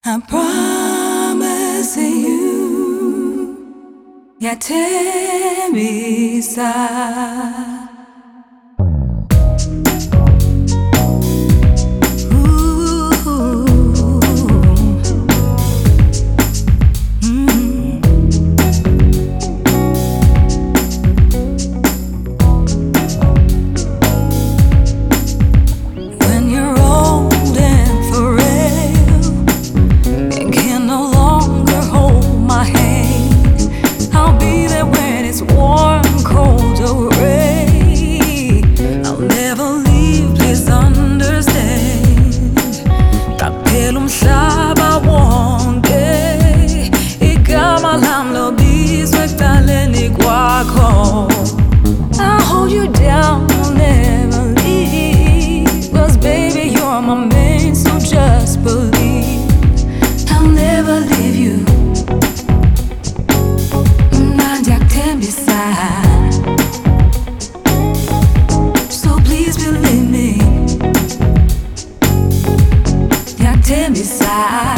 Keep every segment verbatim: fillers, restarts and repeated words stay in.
I promise you, yathembisa. I'll hold you down, I'll never leave. 'Cause baby, you're my man, so just believe I'll never leave you. 난 yathembisa. So please believe me, yathembisa.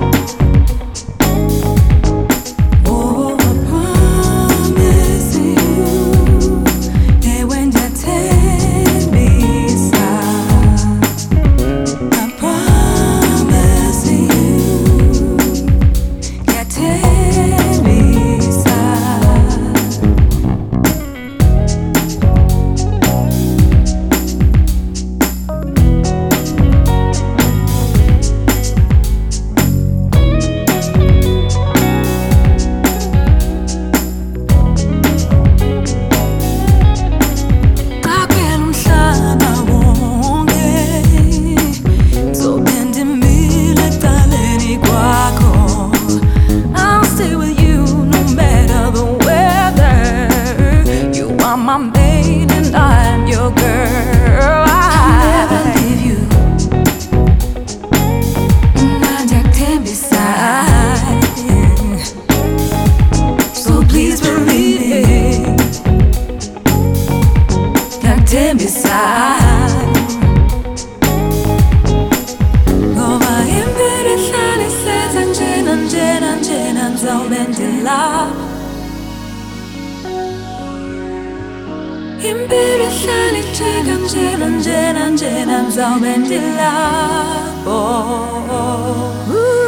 I'm my maid and I'm your girl. I'll never leave you. 난 yathembisa. So please believe me, yathembisa. ngoba impilo ihlala ihlezi njena njena njena ngizobe ndilapha. impilo ihlala ijika njena njena njena ngizobe ndilapho.